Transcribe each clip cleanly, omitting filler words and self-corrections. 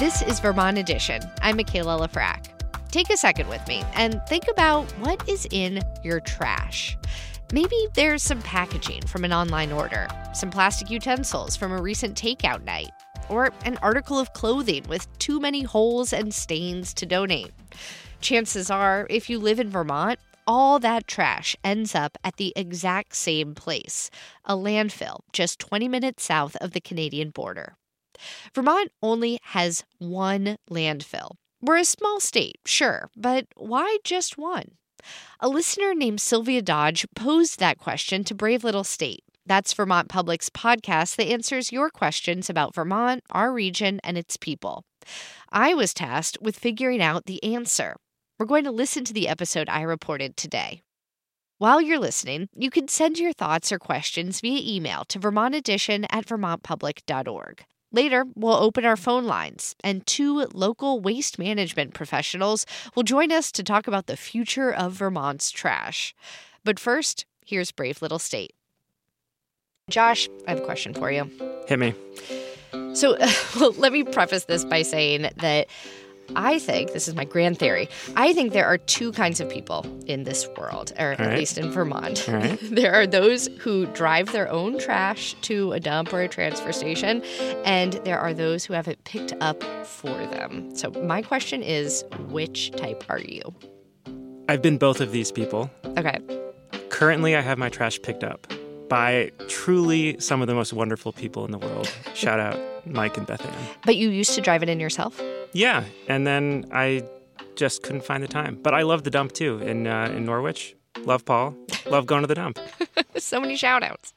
This is Vermont Edition. I'm Michaela Lafrac. Take a second with me and think about what is in your trash. Maybe there's some packaging from an online order, some plastic utensils from a recent takeout night, or an article of clothing with too many holes and stains to donate. Chances are, if you live in Vermont, all that trash ends up at the exact same place, a landfill just 20 minutes south of the Canadian border. Vermont only has one landfill. We're a small state, sure, but why just one? A listener named Sylvia Dodge posed that question to Brave Little State. That's Vermont Public's podcast that answers your questions about Vermont, our region, and its people. I was tasked with figuring out the answer. We're going to listen to the episode I reported today. While you're listening, you can send your thoughts or questions via email to vermontedition@vermontpublic.org. Later, we'll open our phone lines, and 2 local waste management professionals will join us to talk about the future of Vermont's trash. But first, here's Brave Little State. Josh, I have a question for you. Hit me. So, let me preface this by saying that I think, this is my grand theory, I think there are 2 kinds of people in this world, or at least in Vermont. There are those who drive their own trash to a dump or a transfer station, and there are those who have it picked up for them. So my question is, which type are you? I've been both of these people. Okay. Currently, I have my trash picked up by truly some of the most wonderful people in the world. Shout out Mike and Beth Ann. But you used to drive it in yourself? Yeah, and then I just couldn't find the time. But I love the dump, too, in Norwich. Love Paul. Love going to the dump. So many shout-outs.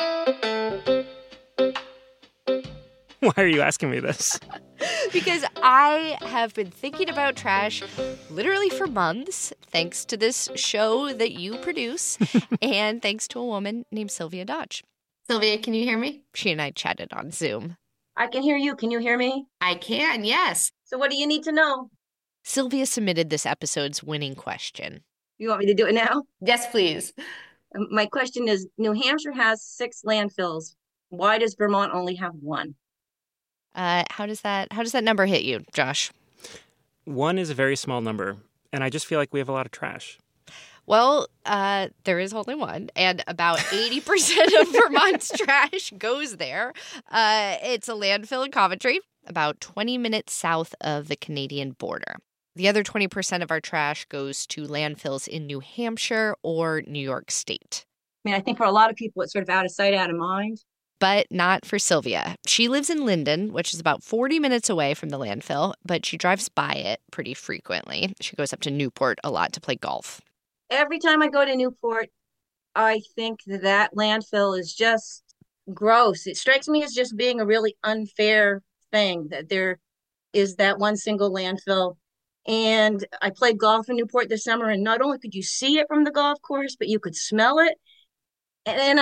Why are you asking me this? Because I have been thinking about trash literally for months, thanks to this show that you produce, and thanks to a woman named Sylvia Dodge. Sylvia, can you hear me? She and I chatted on Zoom. I can hear you. Can you hear me? I can, yes. So what do you need to know? Sylvia submitted this episode's winning question. You want me to do it now? Yes, please. My question is, New Hampshire has 6 landfills. Why does Vermont only have 1? How does that number hit you, Josh? 1 is a very small number, and I just feel like we have a lot of trash. Well, there is only 1, and about 80% of Vermont's trash goes there. It's a landfill in Coventry, about 20 minutes south of the Canadian border. The other 20% of our trash goes to landfills in New Hampshire or New York State. I mean, I think for a lot of people, it's sort of out of sight, out of mind. But not for Sylvia. She lives in Linden, which is about 40 minutes away from the landfill, but she drives by it pretty frequently. She goes up to Newport a lot to play golf. Every time I go to Newport, I think that landfill is just gross. It strikes me as just being a really unfair thing that there is that one single landfill. And I played golf in Newport this summer, and not only could you see it from the golf course, but you could smell it. And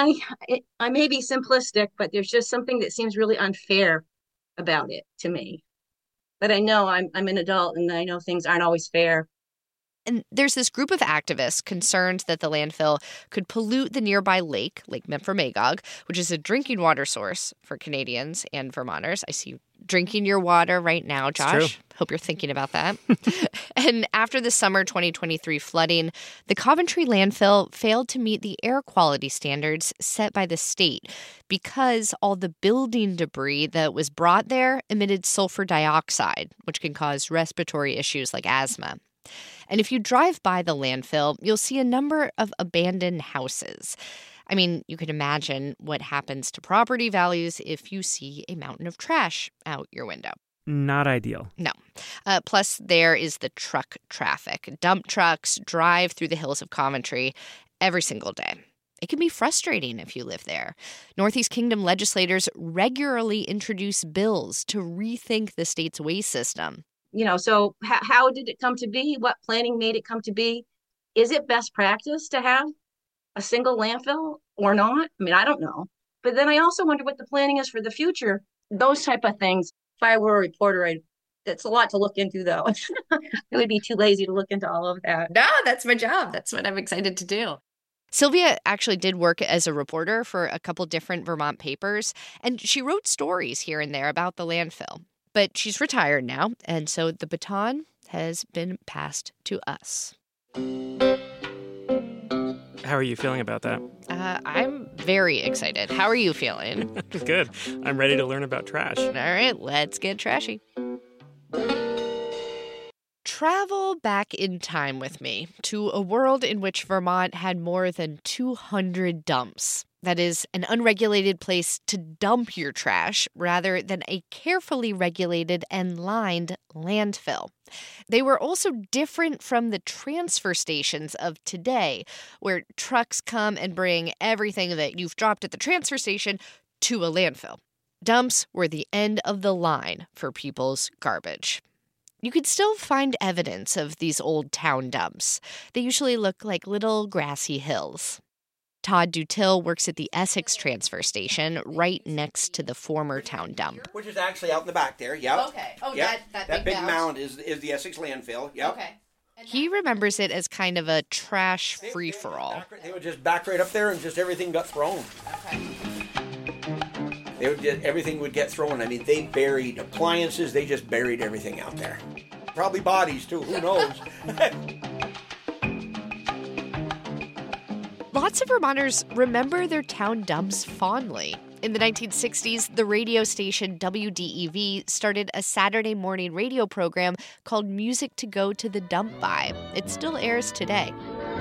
I may be simplistic, but there's just something that seems really unfair about it to me. But I know I'm an adult, and I know things aren't always fair. And there's this group of activists concerned that the landfill could pollute the nearby lake, Lake Memphremagog, which is a drinking water source for Canadians and Vermonters. I see you drinking your water right now, Josh. Hope you're thinking about that. And after the summer 2023 flooding, the Coventry landfill failed to meet the air quality standards set by the state because all the building debris that was brought there emitted sulfur dioxide, which can cause respiratory issues like asthma. And if you drive by the landfill, you'll see a number of abandoned houses. I mean, you can imagine what happens to property values if you see a mountain of trash out your window. Not ideal. No. Plus, there is the truck traffic. Dump trucks drive through the hills of Coventry every single day. It can be frustrating if you live there. Northeast Kingdom legislators regularly introduce bills to rethink the state's waste system. So how did it come to be? What planning made it come to be? Is it best practice to have a single landfill or not? I mean, I don't know. But then I also wonder what the planning is for the future. Those type of things. If I were a reporter, it's a lot to look into, though. It would be too lazy to look into all of that. No, that's my job. That's what I'm excited to do. Sylvia actually did work as a reporter for a couple different Vermont papers, and she wrote stories here and there about the landfill. But she's retired now, and so the baton has been passed to us. How are you feeling about that? I'm very excited. How are you feeling? Good. I'm ready to learn about trash. All right, let's get trashy. Travel back in time with me to a world in which Vermont had more than 200 dumps. That is, an unregulated place to dump your trash rather than a carefully regulated and lined landfill. They were also different from the transfer stations of today, where trucks come and bring everything that you've dropped at the transfer station to a landfill. Dumps were the end of the line for people's garbage. You could still find evidence of these old town dumps. They usually look like little grassy hills. Todd Dutil works at the Essex transfer station right next to the former town dump. Which is actually out in the back there, yep. Okay. Oh, yep. that big mound is the Essex landfill, yep. Okay. He remembers it as kind of a trash free-for-all. They would just back right up there and just everything got thrown. Okay. Everything would get thrown. I mean, they buried appliances. They just buried everything out there. Probably bodies, too. Who knows? Lots of Vermonters remember their town dumps fondly. In the 1960s, the radio station WDEV started a Saturday morning radio program called Music to Go to the Dump By. It still airs today.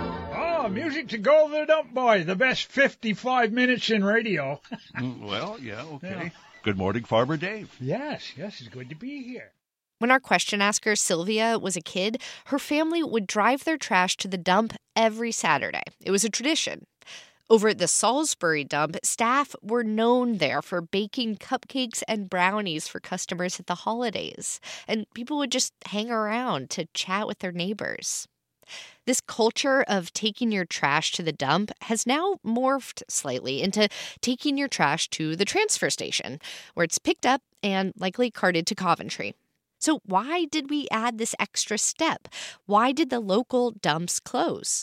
Music to go to the dump by, the best 55 minutes in radio. Well, yeah, okay. Yeah. Good morning, Farmer Dave. Yes, it's good to be here. When our question asker, Sylvia, was a kid, her family would drive their trash to the dump every Saturday. It was a tradition. Over at the Salisbury dump, staff were known there for baking cupcakes and brownies for customers at the holidays, and people would just hang around to chat with their neighbors. This culture of taking your trash to the dump has now morphed slightly into taking your trash to the transfer station, where it's picked up and likely carted to Coventry. So why did we add this extra step? Why did the local dumps close?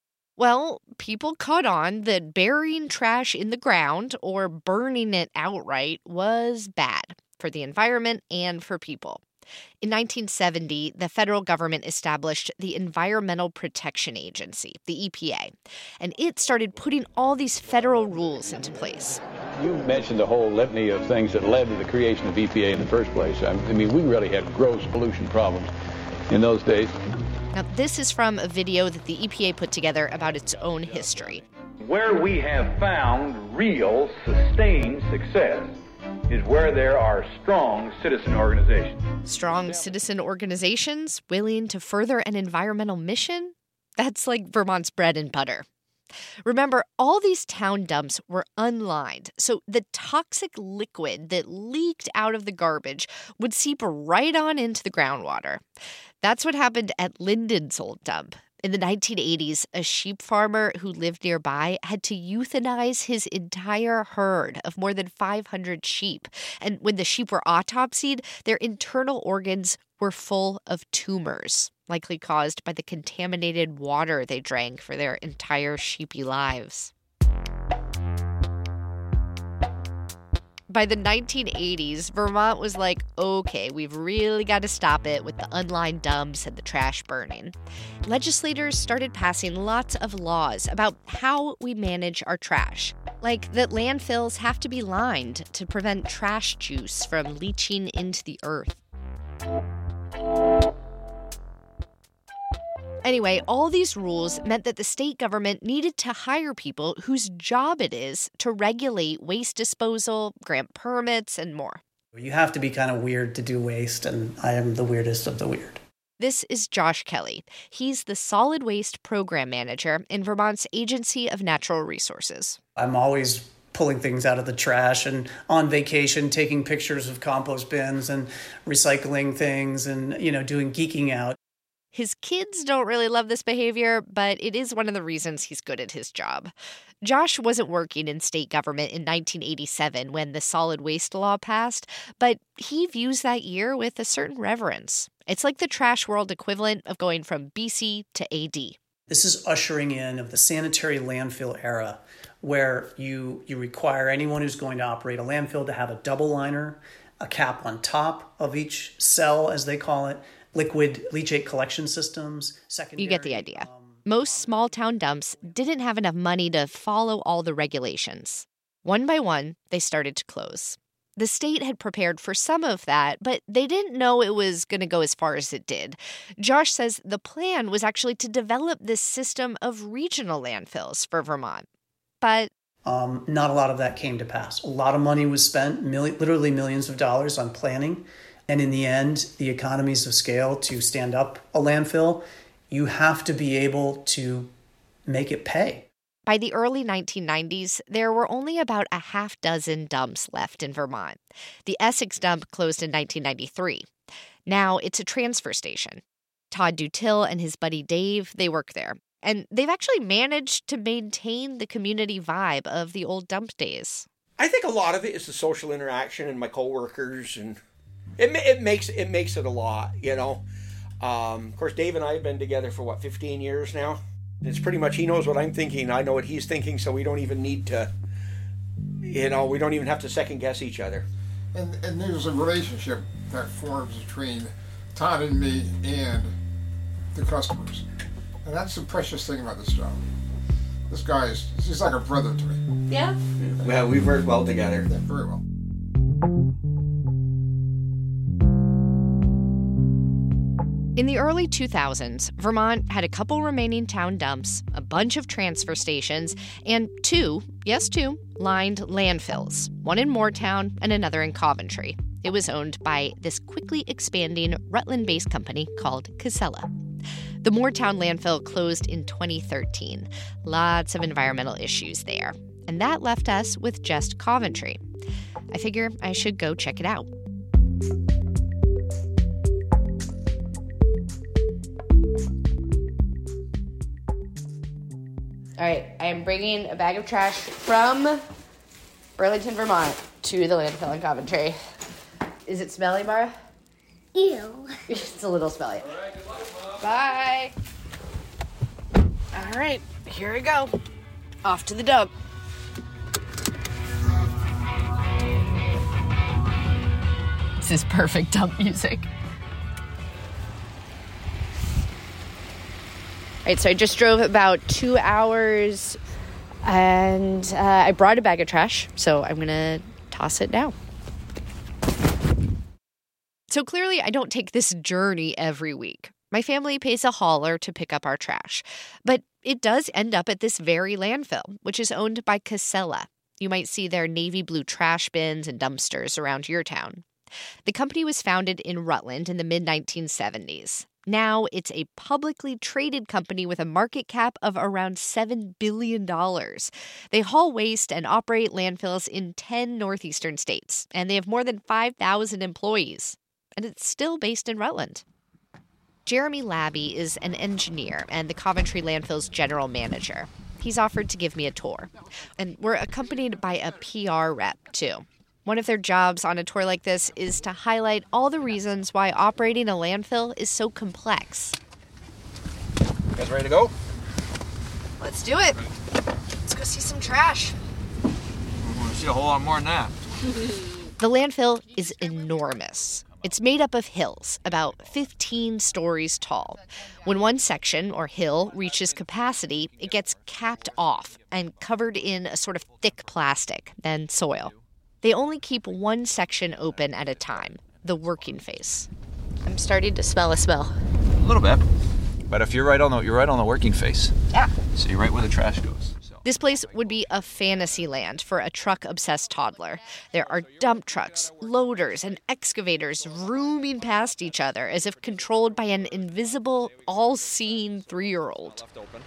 Well, people caught on that burying trash in the ground or burning it outright was bad for the environment and for people. In 1970, the federal government established the Environmental Protection Agency, the EPA, and it started putting all these federal rules into place. You mentioned the whole litany of things that led to the creation of EPA in the first place. I mean, we really had gross pollution problems in those days. Now, this is from a video that the EPA put together about its own history. Where we have found real, sustained success is where there are strong citizen organizations. Strong citizen organizations willing to further an environmental mission? That's like Vermont's bread and butter. Remember, all these town dumps were unlined, so the toxic liquid that leaked out of the garbage would seep right on into the groundwater. That's what happened at Linden's old dump. In the 1980s, a sheep farmer who lived nearby had to euthanize his entire herd of more than 500 sheep. And when the sheep were autopsied, their internal organs were full of tumors, likely caused by the contaminated water they drank for their entire sheepy lives. By the 1980s, Vermont was like, okay, we've really got to stop it with the unlined dumps and the trash burning. Legislators started passing lots of laws about how we manage our trash, like that landfills have to be lined to prevent trash juice from leaching into the earth. Anyway, all these rules meant that the state government needed to hire people whose job it is to regulate waste disposal, grant permits, and more. You have to be kind of weird to do waste, and I am the weirdest of the weird. This is Josh Kelly. He's the Solid Waste Program Manager in Vermont's Agency of Natural Resources. I'm always pulling things out of the trash and on vacation, taking pictures of compost bins and recycling things and, doing geeking out. His kids don't really love this behavior, but it is one of the reasons he's good at his job. Josh wasn't working in state government in 1987 when the solid waste law passed, but he views that year with a certain reverence. It's like the trash world equivalent of going from BC to AD. This is ushering in of the sanitary landfill era, where you require anyone who's going to operate a landfill to have a double liner, a cap on top of each cell, as they call it, liquid leachate collection systems. You get the idea. Most small-town dumps didn't have enough money to follow all the regulations. One by one, they started to close. The state had prepared for some of that, but they didn't know it was going to go as far as it did. Josh says the plan was actually to develop this system of regional landfills for Vermont. But not a lot of that came to pass. A lot of money was spent, literally millions of dollars on planning. And in the end, the economies of scale to stand up a landfill, you have to be able to make it pay. By the early 1990s, there were only about a half dozen dumps left in Vermont. The Essex dump closed in 1993. Now it's a transfer station. Todd Dutill and his buddy Dave, they work there. And they've actually managed to maintain the community vibe of the old dump days. I think a lot of it is the social interaction and my coworkers, and it makes it a lot, you know. Of course, Dave and I have been together for 15 years now. It's pretty much he knows what I'm thinking, I know what he's thinking, so we don't even need to, we don't even have to second guess each other. And there's a relationship that forms between Todd and me and the customers. And that's the precious thing about this job. This guy he's like a brother to me. Yeah? Well, we've worked well together. Yeah, very well. In the early 2000s, Vermont had a couple remaining town dumps, a bunch of transfer stations, and two, lined landfills, one in Moortown and another in Coventry. It was owned by this quickly expanding Rutland-based company called Casella. The Moortown landfill closed in 2013. Lots of environmental issues there. And that left us with just Coventry. I figure I should go check it out. All right, I am bringing a bag of trash from Burlington, Vermont to the landfill in Coventry. Is it smelly, Mara? Ew. It's a little smelly. All right, good luck, Mom. Bye. All right, here we go. Off to the dump. This is perfect dump music. All right, so I just drove about 2 hours, and I brought a bag of trash, so I'm going to toss it now. So clearly, I don't take this journey every week. My family pays a hauler to pick up our trash, but it does end up at this very landfill, which is owned by Casella. You might see their navy blue trash bins and dumpsters around your town. The company was founded in Rutland in the mid-1970s. Now it's a publicly traded company with a market cap of around $7 billion. They haul waste and operate landfills in 10 northeastern states, and they have more than 5,000 employees. And it's still based in Rutland. Jeremy Labby is an engineer and the Coventry Landfill's general manager. He's offered to give me a tour. And we're accompanied by a PR rep, too. One of their jobs on a tour like this is to highlight all the reasons why operating a landfill is so complex. You guys ready to go? Let's do it. Let's go see some trash. We want to see a whole lot more than that. The landfill is enormous. It's made up of hills, about 15 stories tall. When one section, or hill, reaches capacity, it gets capped off and covered in a sort of thick plastic, then soil. They only keep one section open at a time, the working face. I'm starting to smell a smell. A little bit, but if you're right on the working face. Yeah. So you're right where the trash goes. This place would be a fantasy land for a truck-obsessed toddler. There are dump trucks, loaders, and excavators rooming past each other as if controlled by an invisible, all-seeing 3-year-old.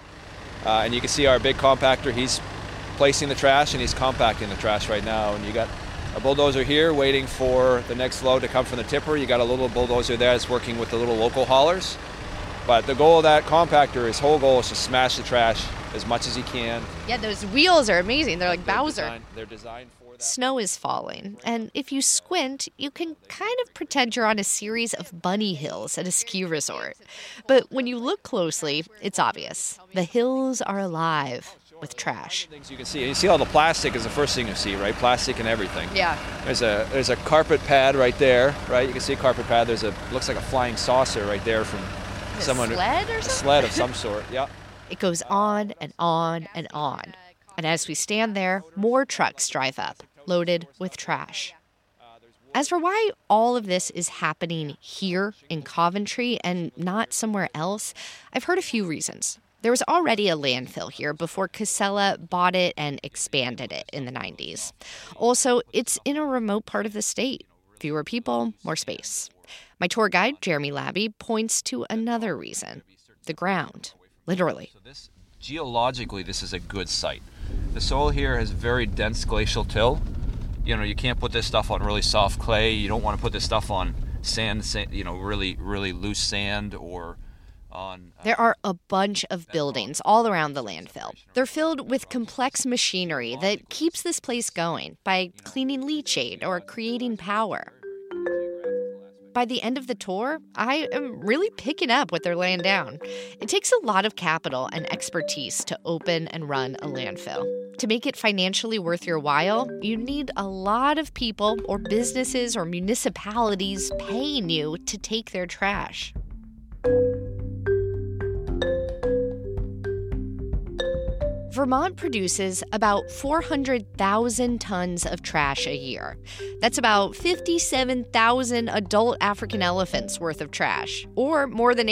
And you can see our big compactor. He's placing the trash and he's compacting the trash right now. And you got a bulldozer here waiting for the next load to come from the tipper. You got a little bulldozer there that's working with the little local haulers. But the goal of that compactor, his whole goal is to smash the trash as much as he can. Yeah, those wheels are amazing. They're like Bowser. They're designed for that. Snow is falling, and if you squint, you can kind of pretend you're on a series of bunny hills at a ski resort. But when you look closely, it's obvious. The hills are alive. with trash. Things you can see. You see all the plastic is the first thing you see, right? Plastic and everything. Yeah. There's a carpet pad right there, right? You can see a carpet pad. Looks like a flying saucer right there from someone. Sled or something? A sled of some sort, yeah. It goes on and on and on. And as we stand there, more trucks drive up, loaded with trash. As for why all of this is happening here in Coventry and not somewhere else, I've heard a few reasons. There was already a landfill here before Casella bought it and expanded it in the 90s. Also, it's in a remote part of the state. Fewer people, more space. My tour guide, Jeremy Labby, points to another reason. The ground. Literally. Geologically, this is a good site. The soil here has very dense glacial till. You can't put this stuff on really soft clay. You don't want to put this stuff on sand, really, really loose sand or on... There are a bunch of buildings all around the landfill. They're filled with complex machinery that keeps this place going by cleaning leachate or creating power. By the end of the tour, I am really picking up what they're laying down. It takes a lot of capital and expertise to open and run a landfill. To make it financially worth your while, you need a lot of people or businesses or municipalities paying you to take their trash. Vermont produces about 400,000 tons of trash a year. That's about 57,000 adult African elephants worth of trash, or more than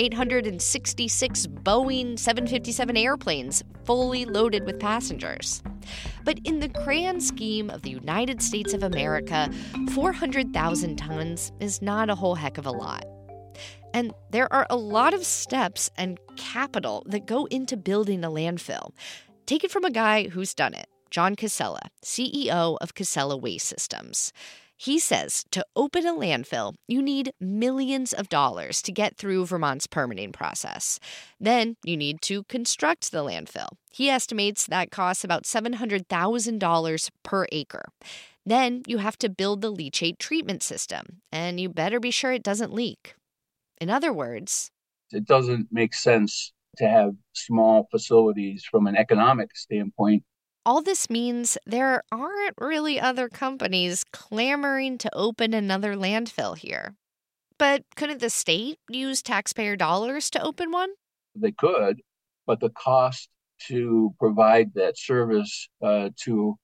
866 Boeing 757 airplanes fully loaded with passengers. But in the grand scheme of the United States of America, 400,000 tons is not a whole heck of a lot. And there are a lot of steps and capital that go into building a landfill. Take it from a guy who's done it, John Casella, CEO of Casella Waste Systems. He says to open a landfill, you need millions of dollars to get through Vermont's permitting process. Then you need to construct the landfill. He estimates that costs about $700,000 per acre. Then you have to build the leachate treatment system, and you better be sure it doesn't leak. In other words, it doesn't make sense to have small facilities from an economic standpoint. All this means there aren't really other companies clamoring to open another landfill here. But couldn't the state use taxpayer dollars to open one? They could, but the cost to provide that service to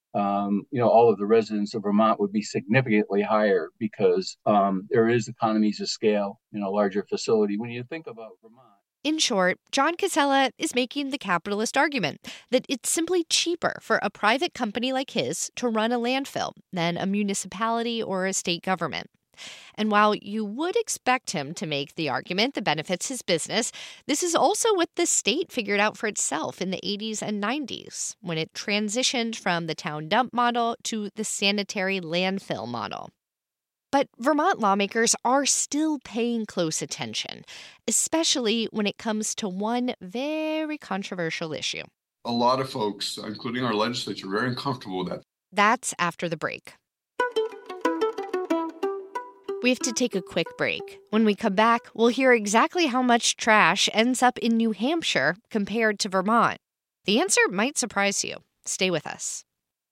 all of the residents of Vermont would be significantly higher because there is economies of scale in a larger facility. When you think about Vermont. In short, John Casella is making the capitalist argument that it's simply cheaper for a private company like his to run a landfill than a municipality or a state government. And while you would expect him to make the argument that benefits his business, this is also what the state figured out for itself in the 80s and 90s, when it transitioned from the town dump model to the sanitary landfill model. But Vermont lawmakers are still paying close attention, especially when it comes to one very controversial issue. A lot of folks, including our legislature, are very uncomfortable with that. That's after the break. We have to take a quick break. When we come back, we'll hear exactly how much trash ends up in New Hampshire compared to Vermont. The answer might surprise you. Stay with us.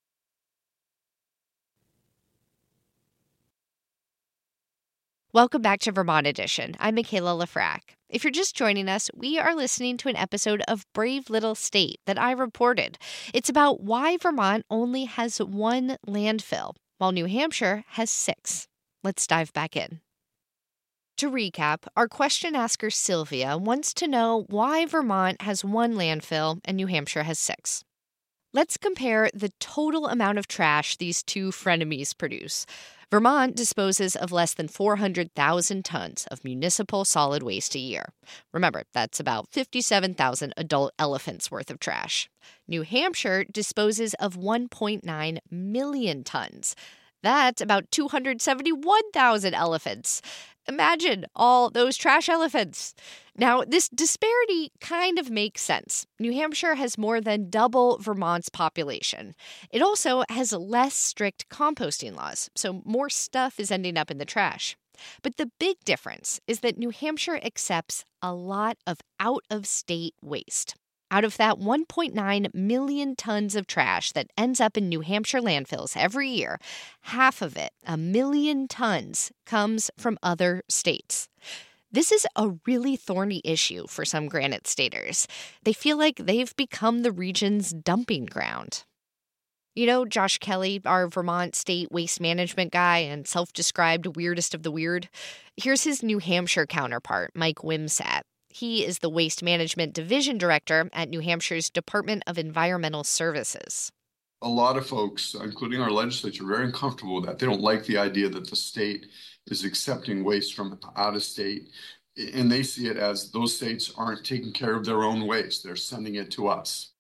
Welcome back to Vermont Edition. I'm Michaela Lafrac. If you're just joining us, we are listening to an episode of Brave Little State that I reported. It's about why Vermont only has one landfill, while New Hampshire has 6. Let's dive back in. To recap, our question asker Sylvia wants to know why Vermont has one landfill and New Hampshire has 6. Let's compare the total amount of trash these two frenemies produce. Vermont disposes of less than 400,000 tons of municipal solid waste a year. Remember, that's about 57,000 adult elephants worth of trash. New Hampshire disposes of 1.9 million tons. That's about 271,000 elephants. Imagine all those trash elephants. Now, this disparity kind of makes sense. New Hampshire has more than double Vermont's population. It also has less strict composting laws, so more stuff is ending up in the trash. But the big difference is that New Hampshire accepts a lot of out-of-state waste. Out of that 1.9 million tons of trash that ends up in New Hampshire landfills every year, half of it, 1 million tons, comes from other states. This is a really thorny issue for some Granite Staters. They feel like they've become the region's dumping ground. You know Josh Kelly, our Vermont state waste management guy and self-described weirdest of the weird? Here's his New Hampshire counterpart, Mike Wimsatt. He is the Waste Management Division Director at New Hampshire's Department of Environmental Services. A lot of folks, including our legislature, are very uncomfortable with that. They don't like the idea that the state is accepting waste from out of state, and they see it as those states aren't taking care of their own waste. They're sending it to us.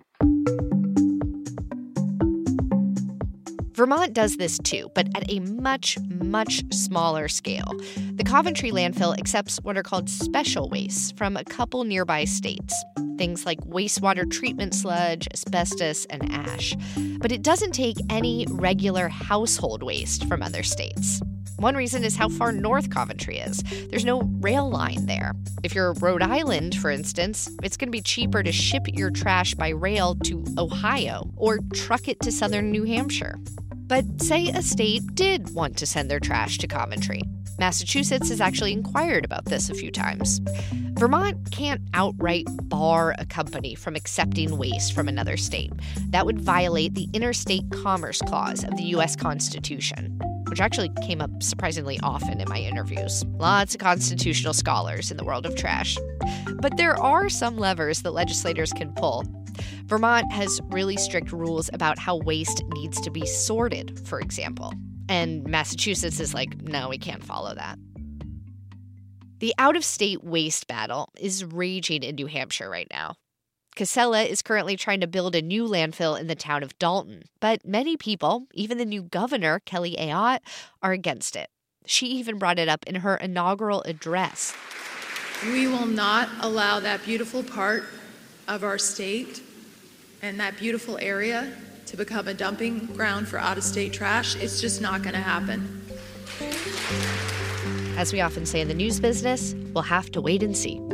Vermont does this too, but at a much, much smaller scale. The Coventry landfill accepts what are called special wastes from a couple nearby states. Things like wastewater treatment sludge, asbestos, and ash. But it doesn't take any regular household waste from other states. One reason is how far north Coventry is. There's no rail line there. If you're Rhode Island, for instance, it's going to be cheaper to ship your trash by rail to Ohio or truck it to southern New Hampshire. But say a state did want to send their trash to Coventry. Massachusetts has actually inquired about this a few times. Vermont can't outright bar a company from accepting waste from another state. That would violate the Interstate Commerce Clause of the U.S. Constitution, which actually came up surprisingly often in my interviews. Lots of constitutional scholars in the world of trash. But there are some levers that legislators can pull. Vermont has really strict rules about how waste needs to be sorted, for example. And Massachusetts is like, no, we can't follow that. The out-of-state waste battle is raging in New Hampshire right now. Casella is currently trying to build a new landfill in the town of Dalton, but many people, even the new governor, Kelly Ayotte, are against it. She even brought it up in her inaugural address. We will not allow that beautiful part of our state and that beautiful area to become a dumping ground for out-of-state trash. It's just not going to happen. As we often say in the news business, we'll have to wait and see.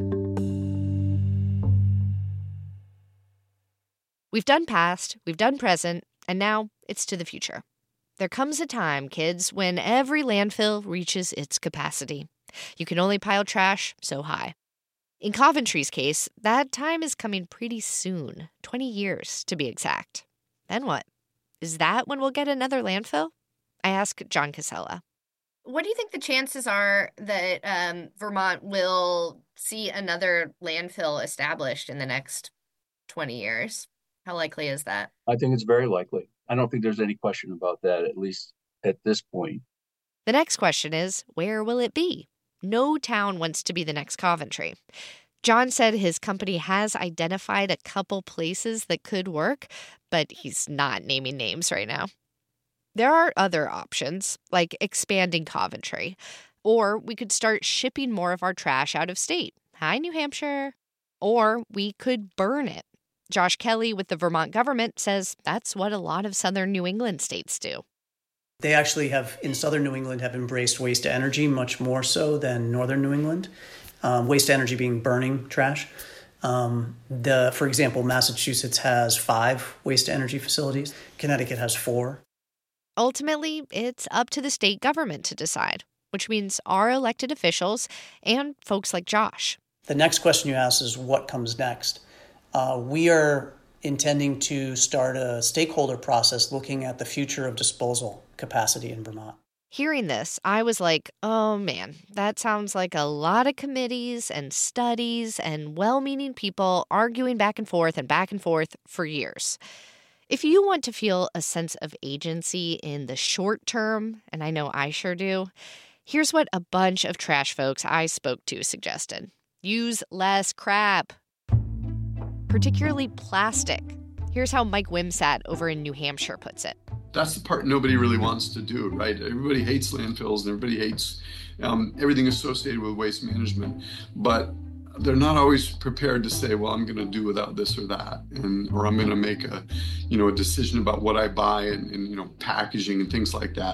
We've done past, we've done present, and now it's to the future. There comes a time, kids, when every landfill reaches its capacity. You can only pile trash so high. In Coventry's case, that time is coming pretty soon, 20 years to be exact. Then what? Is that when we'll get another landfill? I asked John Casella. What do you think the chances are that Vermont will see another landfill established in the next 20 years? How likely is that? I think it's very likely. I don't think there's any question about that, at least at this point. The next question is, where will it be? No town wants to be the next Coventry. John said his company has identified a couple places that could work, but he's not naming names right now. There are other options, like expanding Coventry, or we could start shipping more of our trash out of state. Hi, New Hampshire. Or we could burn it. Josh Kelly with the Vermont government says that's what a lot of southern New England states do. They actually have, in southern New England, have embraced waste to energy much more so than northern New England. Waste to energy being burning trash. For example, Massachusetts has 5 waste to energy facilities. Connecticut has 4. Ultimately, it's up to the state government to decide, which means our elected officials and folks like Josh. The next question you ask is what comes next? We are intending to start a stakeholder process looking at the future of disposal capacity in Vermont. Hearing this, I was like, oh man, that sounds like a lot of committees and studies and well-meaning people arguing back and forth for years. If you want to feel a sense of agency in the short term, and I know I sure do, here's what a bunch of trash folks I spoke to suggested. Use less crap, particularly plastic. Here's how Mike Wimsatt over in New Hampshire puts it. That's the part nobody really wants to do, right? Everybody hates landfills and everybody hates everything associated with waste management, but they're not always prepared to say, well, I'm going to do without this or that, or I'm going to make a decision about what I buy and packaging and things like that.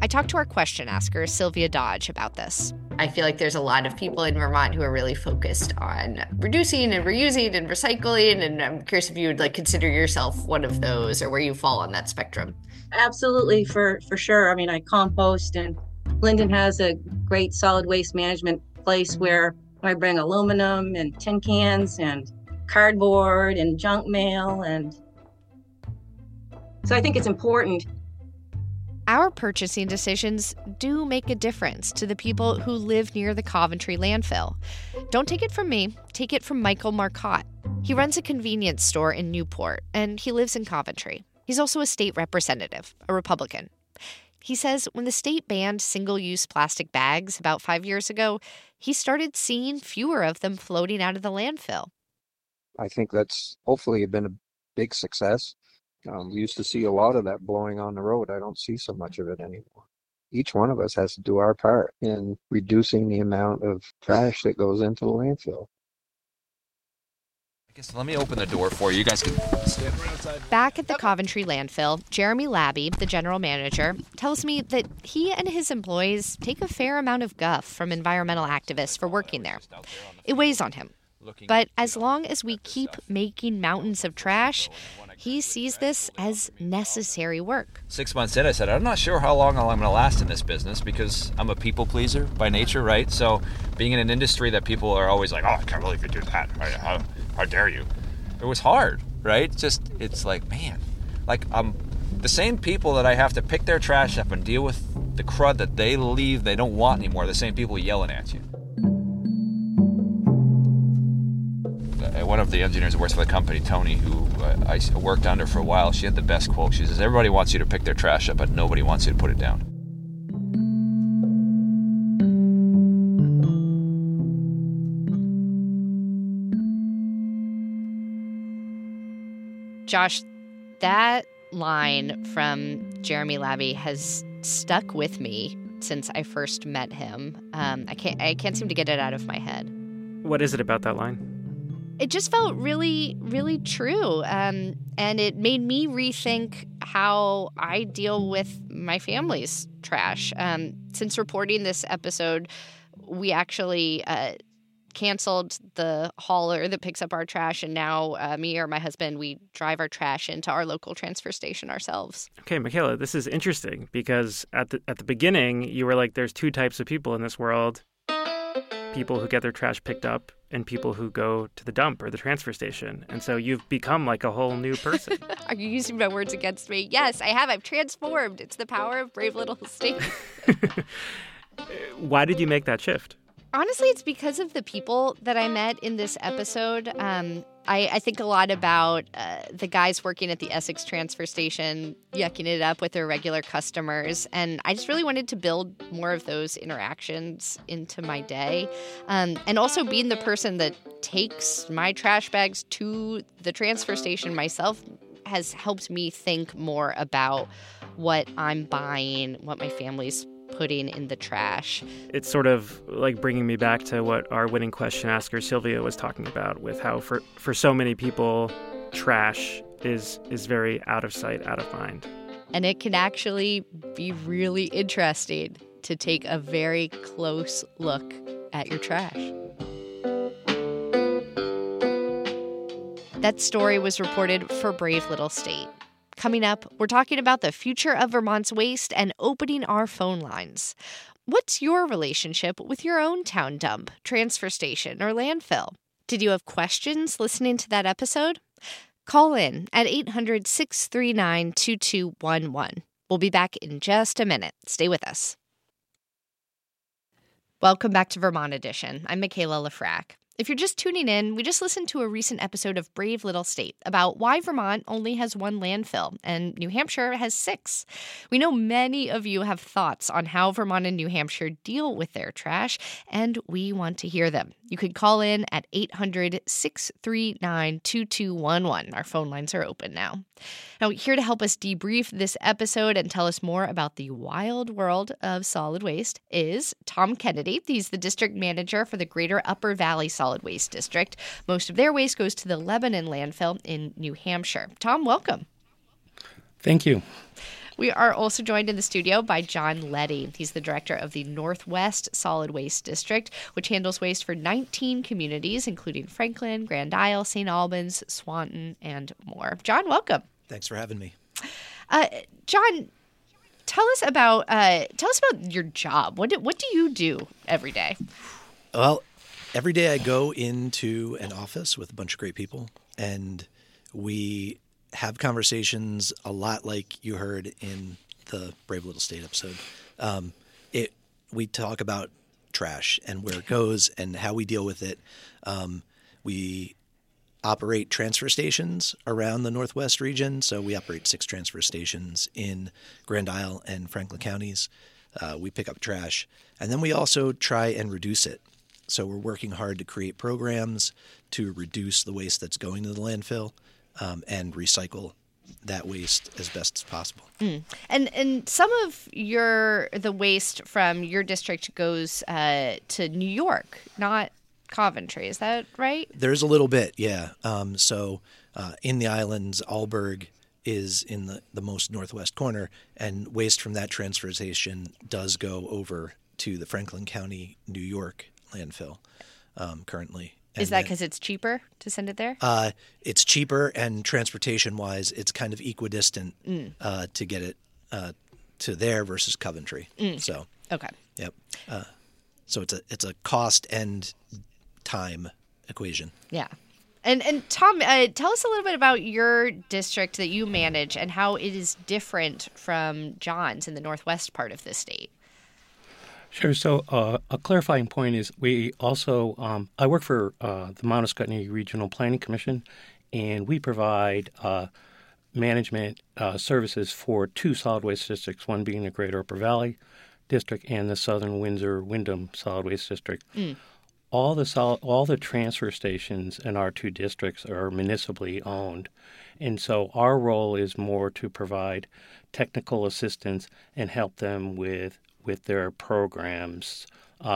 I talked to our question asker, Sylvia Dodge, about this. I feel like there's a lot of people in Vermont who are really focused on reducing and reusing and recycling, and I'm curious if you would consider yourself one of those or where you fall on that spectrum. Absolutely, for sure. I mean, I compost, and Linden has a great solid waste management place where I bring aluminum and tin cans and cardboard and junk mail, and so I think it's important. Our purchasing decisions do make a difference to the people who live near the Coventry landfill. Don't take it from me, take it from Michael Marcotte. He runs a convenience store in Newport, and he lives in Coventry. He's also a state representative, a Republican. He says when the state banned single-use plastic bags about 5 years ago, he started seeing fewer of them floating out of the landfill. I think that's hopefully been a big success. We used to see a lot of that blowing on the road. I don't see so much of it anymore. Each one of us has to do our part in reducing the amount of trash that goes into the landfill. I guess let me open the door for you. You guys can stand right outside. Back at the Coventry landfill, Jeremy Labby, the general manager, tells me that he and his employees take a fair amount of guff from environmental activists for working there. It weighs on him. But as long as we keep making mountains of trash, he sees this as necessary work. 6 months in, I said, I'm not sure how long I'm going to last in this business because I'm a people pleaser by nature, right? So being in an industry that people are always like, oh, I can't believe you did that. How dare you? It was hard, right? It's like, man, the same people that I have to pick their trash up and deal with the crud that they leave they don't want anymore, the same people yelling at you. One of the engineers who works for the company, Tony, who I worked under for a while, she had the best quote. She says, everybody wants you to pick their trash up, but nobody wants you to put it down. Josh, that line from Jeremy Labby has stuck with me since I first met him. I can't seem to get it out of my head. What is it about that line? It just felt really, really true. And it made me rethink how I deal with my family's trash. Since reporting this episode, we actually canceled the hauler that picks up our trash. And now me or my husband, we drive our trash into our local transfer station ourselves. Okay, Michaela, this is interesting because at the beginning, you were like, there's two types of people in this world. People who get their trash picked up and people who go to the dump or the transfer station. And so you've become like a whole new person. Are you using my words against me? Yes, I have. I've transformed. It's the power of Brave Little State. Why did you make that shift? Honestly, it's because of the people that I met in this episode. I think a lot about the guys working at the Essex transfer station, yucking it up with their regular customers. And I just really wanted to build more of those interactions into my day. And also being the person that takes my trash bags to the transfer station myself has helped me think more about what I'm buying, what my family's putting in the trash. It's sort of like bringing me back to what our winning question asker Sylvia was talking about, with how for so many people, trash is very out of sight, out of mind. And it can actually be really interesting to take a very close look at your trash. That story was reported for Brave Little State. Coming up, we're talking about the future of Vermont's waste and opening our phone lines. What's your relationship with your own town dump, transfer station, or landfill? Did you have questions listening to that episode? Call in at 800-639-2211. We'll be back in just a minute. Stay with us. Welcome back to Vermont Edition. I'm Michaela Lafrac. If you're just tuning in, we just listened to a recent episode of Brave Little State about why Vermont only has one landfill and New Hampshire has 6. We know many of you have thoughts on how Vermont and New Hampshire deal with their trash, and we want to hear them. You could call in at 800-639-2211. Our phone lines are open now. Now, here to help us debrief this episode and tell us more about the wild world of solid waste is Tom Kennedy. He's the district manager for the Greater Upper Valley Solid Waste District. Most of their waste goes to the Lebanon landfill in New Hampshire. Tom, welcome. Thank you. We are also joined in the studio by John Leddy. He's the director of the Northwest Solid Waste District, which handles waste for 19 communities, including Franklin, Grand Isle, St. Albans, Swanton, and more. John, welcome. Thanks for having me. John, tell us about your job. What do you do every day? Well, every day I go into an office with a bunch of great people, and we have conversations a lot like you heard in the Brave Little State episode. We talk about trash and where it goes and how we deal with it. We operate transfer stations around the Northwest region. So we operate 6 transfer stations in Grand Isle and Franklin counties. We pick up trash, and then we also try and reduce it. So we're working hard to create programs to reduce the waste that's going to the landfill and recycle that waste as best as possible. And some of the waste from your district goes to New York, not Coventry. Is that right? There's a little bit, yeah. So in the islands, Alburg is in the most northwest corner, and waste from that transfer station does go over to the Franklin County, New York landfill currently. Is that because it's cheaper to send it there? It's cheaper, and transportation-wise, it's kind of equidistant to get it to there versus Coventry. So okay, yep. So it's a cost and time equation. Yeah. And Tom, tell us a little bit about your district that you manage and how it is different from John's in the northwest part of the state. Sure. So a clarifying point is we also I work for the Mount Escutney Regional Planning Commission, and we provide management services for 2 solid waste districts, one being the Greater Upper Valley District and the Southern Windsor-Windham Solid Waste District. All the transfer stations in our 2 districts are municipally owned, and so our role is more to provide technical assistance and help them with their programs.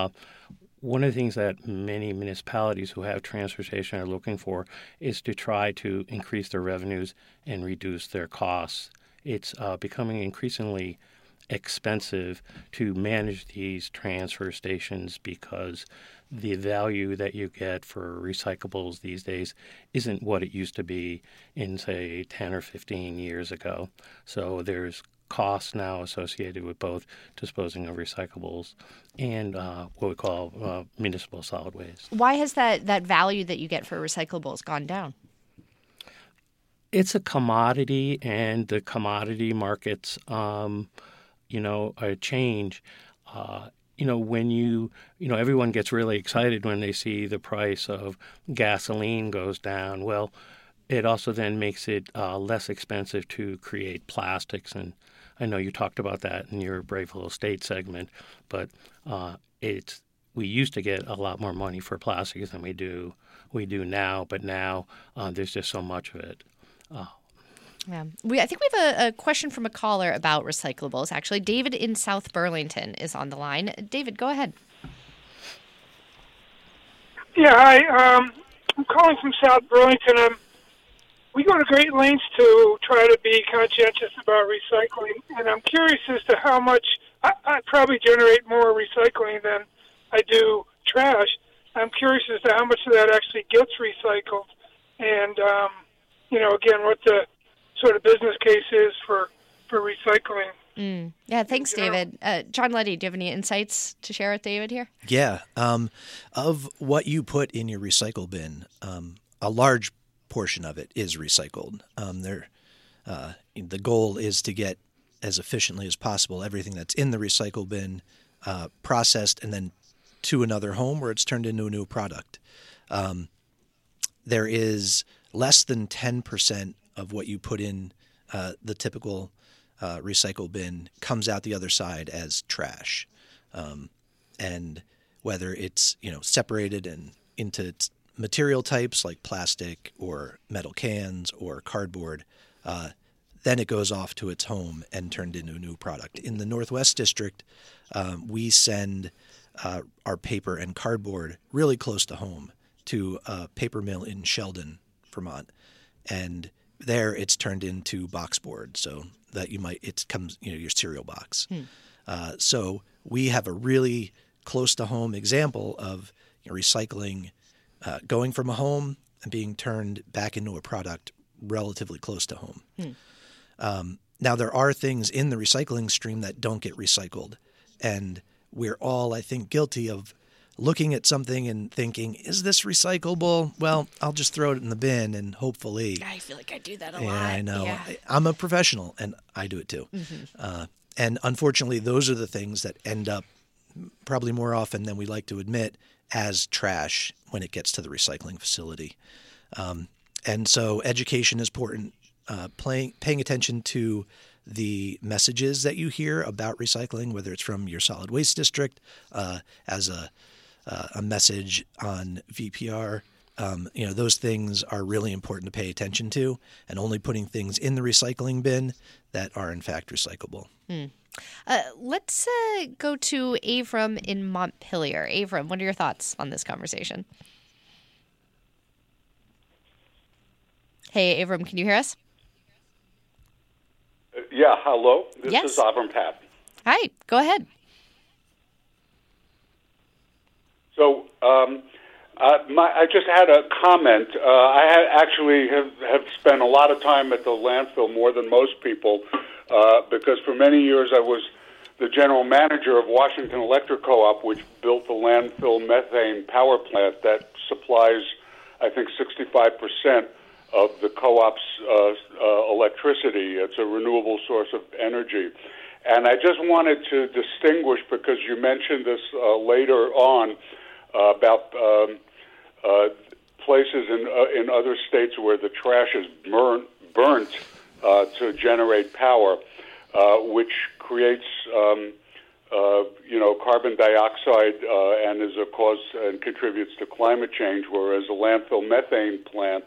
One of the things that many municipalities who have transfer stations are looking for is to try to increase their revenues and reduce their costs. It's becoming increasingly expensive to manage these transfer stations because the value that you get for recyclables these days isn't what it used to be in, say, 10 or 15 years ago. So there's costs now associated with both disposing of recyclables and what we call municipal solid waste. Why has that value that you get for recyclables gone down? It's a commodity, and the commodity markets change. When everyone gets really excited when they see the price of gasoline goes down. Well, it also then makes it less expensive to create plastics. And I know you talked about that in your Brave Little State segment, but we used to get a lot more money for plastics than we do now. But now there's just so much of it. Yeah. I think we have a question from a caller about recyclables, actually. David in South Burlington is on the line. David, go ahead. Yeah, hi. I'm calling from South Burlington. We go to great lengths to try to be conscientious about recycling, and I'm curious as to how much I probably generate more recycling than I do trash. I'm curious as to how much of that actually gets recycled, and again, what the sort of business case is for recycling. Yeah, thanks, David. John Leddy, do you have any insights to share with David here? Yeah. Of what you put in your recycle bin, a large portion of it is recycled. The goal is to get as efficiently as possible everything that's in the recycle bin processed and then to another home where it's turned into a new product. There is less than 10% of what you put in the typical recycle bin comes out the other side as trash. And whether it's separated and into material types like plastic or metal cans or cardboard, then it goes off to its home and turned into a new product. In the Northwest District, we send our paper and cardboard really close to home to a paper mill in Sheldon, Vermont. And there it's turned into box board, so that it comes, your cereal box. So we have a really close to home example of recycling, going from a home and being turned back into a product relatively close to home. Now, there are things in the recycling stream that don't get recycled, and we're all, I think, guilty of looking at something and thinking, is this recyclable? Well, I'll just throw it in the bin and hopefully. I feel like I do that a lot. I know. Yeah. I'm a professional, and I do it too. And unfortunately, those are the things that end up probably more often than we like to admit as trash when it gets to the recycling facility. And so education is important. Paying attention to the messages that you hear about recycling, whether it's from your solid waste district as a message on VPR, those things are really important to pay attention to, and only putting things in the recycling bin that are in fact recyclable. Let's go to Avram in Montpelier. Avram, what are your thoughts on this conversation? Hey, Avram, can you hear us? Yeah, hello. This Yes. is Avram Pat. Hi, go ahead. So I just had a comment. I have spent a lot of time at the landfill, more than most people, because for many years I was the general manager of Washington Electric Co-op, which built the landfill methane power plant that supplies, I think, 65% of the co-op's electricity. It's a renewable source of energy. And I just wanted to distinguish, because you mentioned this later on, about places in other states where the trash is burnt to generate power, which creates carbon dioxide and is a cause and contributes to climate change, whereas a landfill methane plant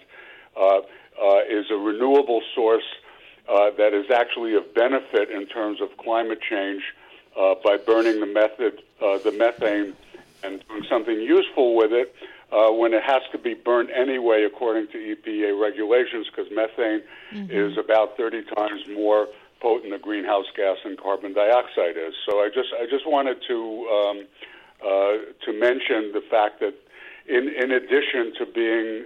is a renewable source that is actually of benefit in terms of climate change by burning the methane and doing something useful with it when it has to be burnt anyway according to EPA regulations, because methane is about 30 times more potent a greenhouse gas than carbon dioxide is. So I just wanted to mention the fact that in addition to being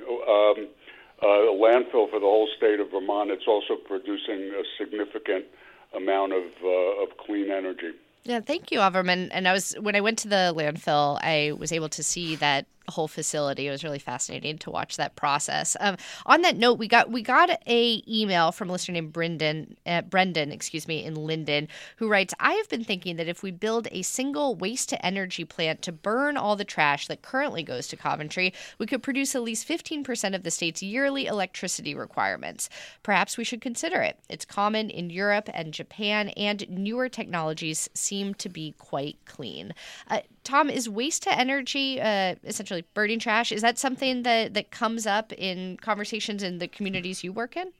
a landfill for the whole state of Vermont, it's also producing a significant amount of clean energy. Yeah, thank you, Avram. And when I went to the landfill, I was able to see that whole facility. It was really fascinating to watch that process. On that note, we got a email from a listener named Brendan, in Linden, who writes, I have been thinking that if we build a single waste-to-energy plant to burn all the trash that currently goes to Coventry, we could produce at least 15% of the state's yearly electricity requirements. Perhaps we should consider it. It's common in Europe and Japan, and newer technologies seem to be quite clean. Tom, is waste-to-energy essentially burning trash? Is that something that comes up in conversations in the communities you work in?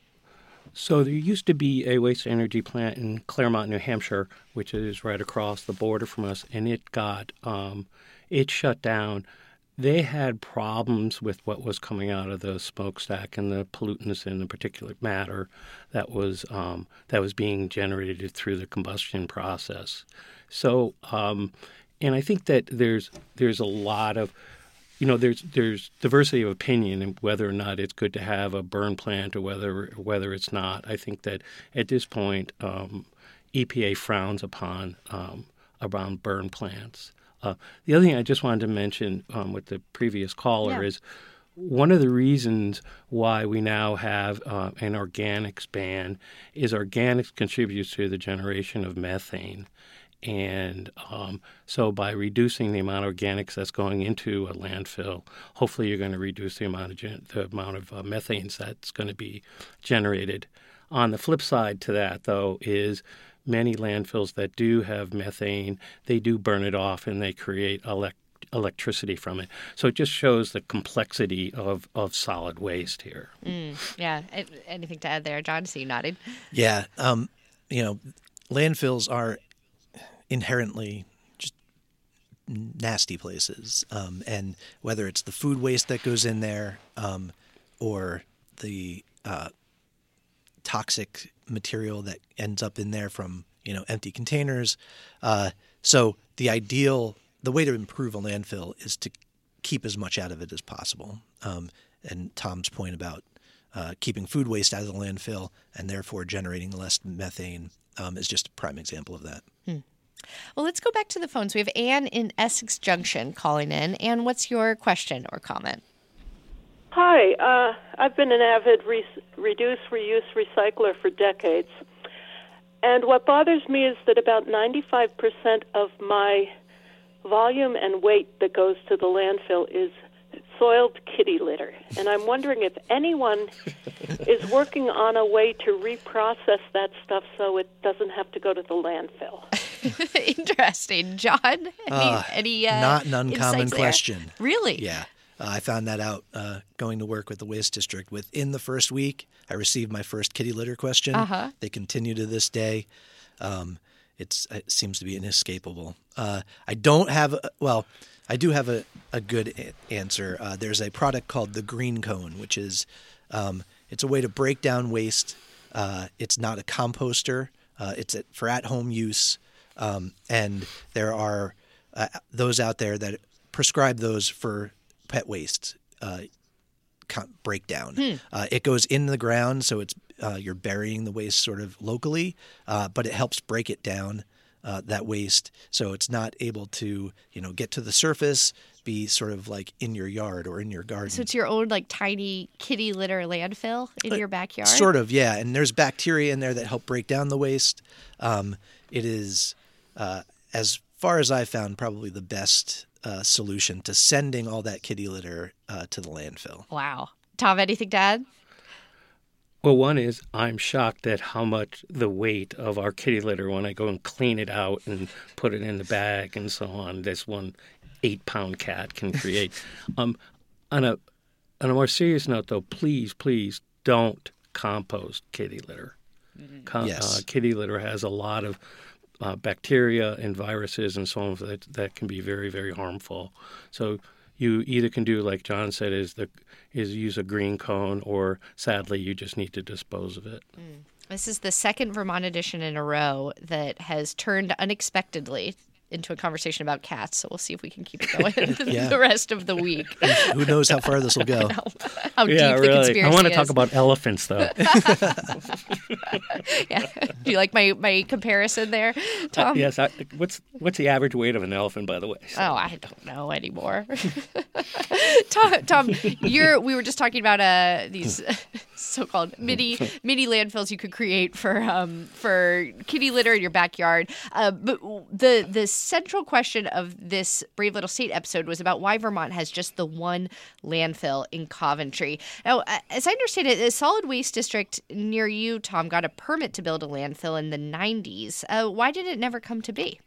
So there used to be a waste-to-energy plant in Claremont, New Hampshire, which is right across the border from us, and it got it shut down. They had problems with what was coming out of the smokestack and the pollutants in the particulate matter that was being generated through the combustion process. So, and I think that there's a lot of, there's diversity of opinion in whether or not it's good to have a burn plant or whether it's not. I think that at this point, EPA frowns upon around burn plants. The other thing I just wanted to mention with the previous caller is one of the reasons why we now have an organics ban is organics contributes to the generation of methane. And so by reducing the amount of organics that's going into a landfill, hopefully you're going to reduce the amount of methanes that's going to be generated. On the flip side to that, though, is many landfills that do have methane, they do burn it off and they create electricity from it. So it just shows the complexity of solid waste here. Yeah. Anything to add there, John? I see you nodding. Yeah. Landfills are inherently just nasty places. And whether it's the food waste that goes in there or the toxic material that ends up in there from empty containers. So the way to improve a landfill is to keep as much out of it as possible. And Tom's point about keeping food waste out of the landfill and therefore generating less methane is just a prime example of that. Well, let's go back to the phones. We have Anne in Essex Junction calling in. Anne, what's your question or comment? Hi. I've been an avid reduce, reuse, recycler for decades. And what bothers me is that about 95% of my volume and weight that goes to the landfill is soiled kitty litter. And I'm wondering if anyone is working on a way to reprocess that stuff so it doesn't have to go to the landfill. Interesting. John, any not an uncommon insights question. There? Really? Yeah. I found that out going to work with the Waste District. Within the first week, I received my first kitty litter question. They continue to this day. It seems to be inescapable. I do have a good answer. There's a product called the Green Cone, which is it's a way to break down waste. It's not a composter. It's for at-home use. And there are those out there that prescribe those for pet waste breakdown. It goes in the ground, so it's you're burying the waste sort of locally, but it helps break it down, that waste, so it's not able to get to the surface, be sort of like in your yard or in your garden. So it's your own like tiny kitty litter landfill in your backyard? Sort of, yeah. And there's bacteria in there that help break down the waste. It is, as far as I found, probably the best solution to sending all that kitty litter to the landfill. Wow. Tom, anything to add? Well, one is I'm shocked at how much the weight of our kitty litter when I go and clean it out and put it in the bag and so on, this 1 8-pound cat can create. On a more serious note, though, please don't compost kitty litter. Yes. Kitty litter has a lot of bacteria and viruses and so on that can be very, very harmful. So you either can do, like John said, is use a green cone, or sadly, you just need to dispose of it. This is the second Vermont edition in a row that has turned unexpectedly into a conversation about cats. So we'll see if we can keep it going the rest of the week. Who knows how far this will go? How deep the conspiracy I want to is. talk about elephants, though. Yeah. Do you like my comparison there, Tom? Yes. What's the average weight of an elephant, by the way? So. Oh, I don't know anymore. Tom, we were just talking about these so-called mini landfills you could create for kitty litter in your backyard. But the central question of this Brave Little State episode was about why Vermont has just the one landfill in Coventry. Now, as I understand it, the solid waste district near you, Tom, got a permit to build a landfill in the 90s. Why did it never come to be?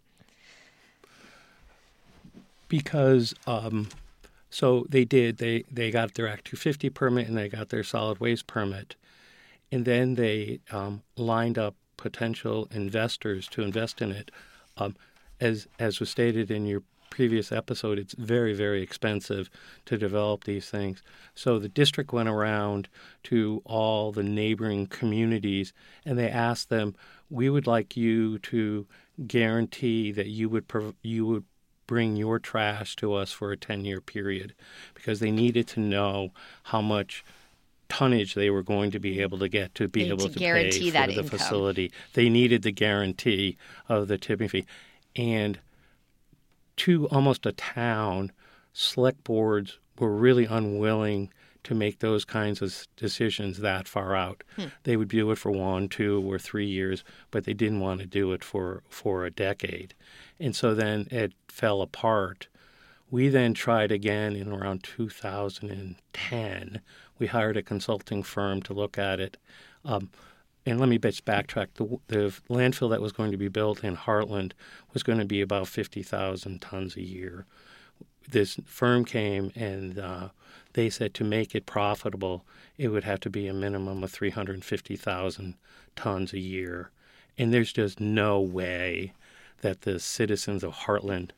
Because so they did. They got their Act 250 permit and they got their solid waste permit. And then they lined up potential investors to invest in it. As was stated in your previous episode, it's very, very expensive to develop these things. So the district went around to all the neighboring communities and they asked them, we would like you to guarantee that you would bring your trash to us for a 10-year period, because they needed to know how much tonnage they were going to be able to get to be able to pay for the income. facility. They needed the guarantee of the tipping fee. And to almost a town, select boards were really unwilling to make those kinds of decisions that far out. They would do it for 1, 2, or 3 years, but they didn't want to do it for a decade. And so then it fell apart. We then tried again in around 2010. We hired a consulting firm to look at it. And let me just backtrack. The landfill that was going to be built in Heartland was going to be about 50,000 tons a year. This firm came and they said to make it profitable, it would have to be a minimum of 350,000 tons a year. And there's just no way that the citizens of Heartland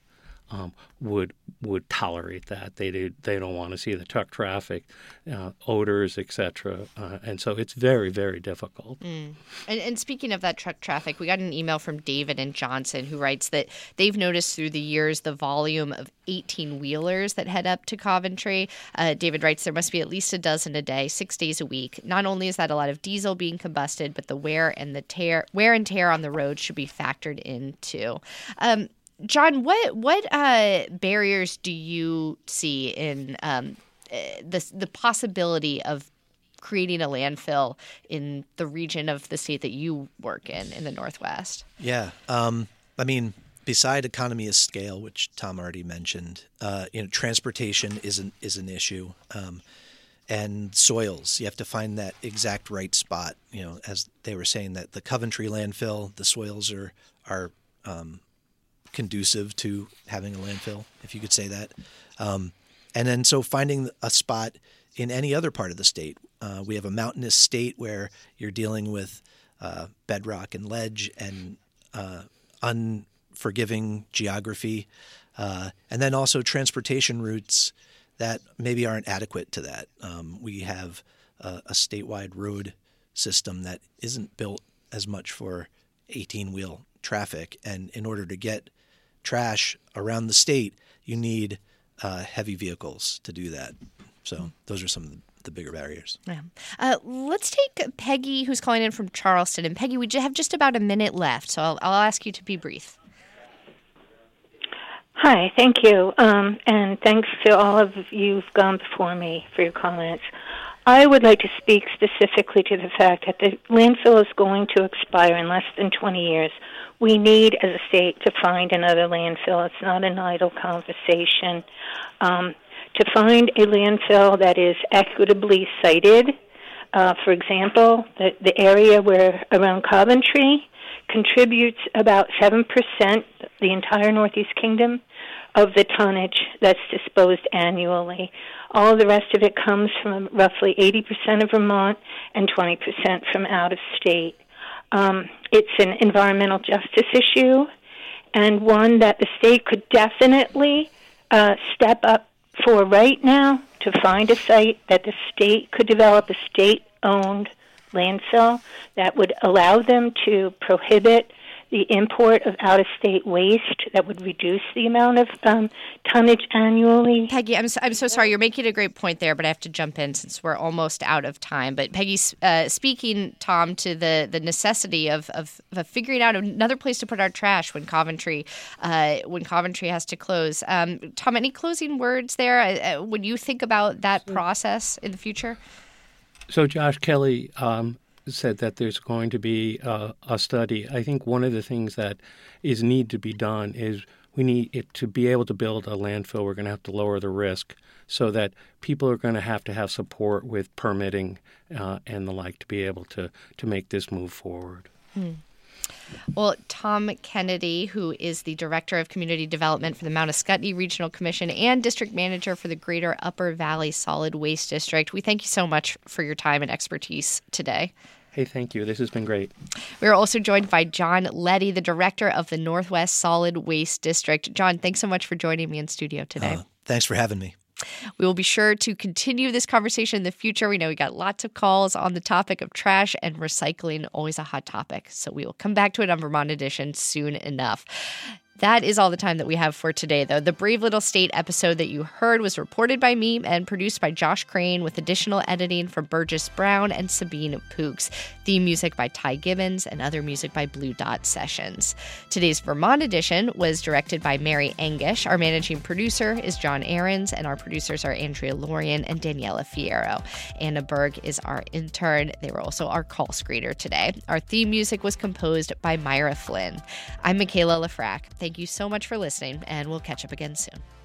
would tolerate that. They don't want to see the truck traffic, odors, etc. And so it's very, very difficult. And speaking of that truck traffic, we got an email from David in Johnson who writes that they've noticed through the years the volume of 18-wheelers that head up to Coventry. David writes there must be at least a dozen a day, 6 days a week. Not only is that a lot of diesel being combusted, but the wear and tear on the road should be factored in too. John, what barriers do you see in the possibility of creating a landfill in the region of the state that you work in the Northwest? Yeah, I mean, beside economy of scale, which Tom already mentioned, transportation is an issue, and soils. You have to find that exact right spot. As they were saying, that the Coventry landfill, the soils are conducive to having a landfill, if you could say that. And then so finding a spot in any other part of the state. We have a mountainous state where you're dealing with bedrock and ledge and unforgiving geography, and then also transportation routes that maybe aren't adequate to that. We have a statewide road system that isn't built as much for 18-wheel traffic, and in order to get trash around the state, you need heavy vehicles to do that. So those are some of the bigger barriers. Yeah. Let's take Peggy, who's calling in from Charleston. And Peggy, we have just about a minute left, so I'll ask you to be brief. Hi, thank you. And thanks to all of you who've gone before me for your comments. I would like to speak specifically to the fact that the landfill is going to expire in less than 20 years. We need, as a state, to find another landfill. It's not an idle conversation. To find a landfill that is equitably sited, for example, the area around Coventry contributes about 7%, the entire Northeast Kingdom, of the tonnage that's disposed annually. All the rest of it comes from roughly 80% of Vermont and 20% from out of state. It's an environmental justice issue, and one that the state could definitely step up for right now to find a site that the state could develop, a state-owned landfill that would allow them to prohibit the import of out-of-state waste, that would reduce the amount of tonnage annually. Peggy, I'm so sorry. You're making a great point there, but I have to jump in since we're almost out of time. But Peggy's speaking, Tom, to the necessity of figuring out another place to put our trash when Coventry has to close. Tom, any closing words there? When you think about that process in the future? So Josh Kelly said that there's going to be a study. I think one of the things that need to be done is we need it to be able to build a landfill. We're going to have to lower the risk so that people are going to have support with permitting and the like to be able to make this move forward. Well, Tom Kennedy, who is the Director of Community Development for the Mount Ascutney Regional Commission and District Manager for the Greater Upper Valley Solid Waste District, we thank you so much for your time and expertise today. Hey, thank you. This has been great. We are also joined by John Leddy, the Director of the Northwest Solid Waste District. John, thanks so much for joining me in studio today. Thanks for having me. We will be sure to continue this conversation in the future. We know we got lots of calls on the topic of trash and recycling, always a hot topic. So we will come back to it on Vermont Edition soon enough. That is all the time that we have for today, though. The Brave Little State episode that you heard was reported by me and produced by Josh Crane, with additional editing from Burgess Brown and Sabine Pooks. Theme music by Ty Gibbons and other music by Blue Dot Sessions. Today's Vermont Edition was directed by Mary Angish. Our managing producer is John Ahrens, and our producers are Andrea Lorian and Daniela Fierro. Anna Berg is our intern. They were also our call screener today. Our theme music was composed by Myra Flynn. I'm Michaela Lafrac. Thank you so much for listening, and we'll catch up again soon.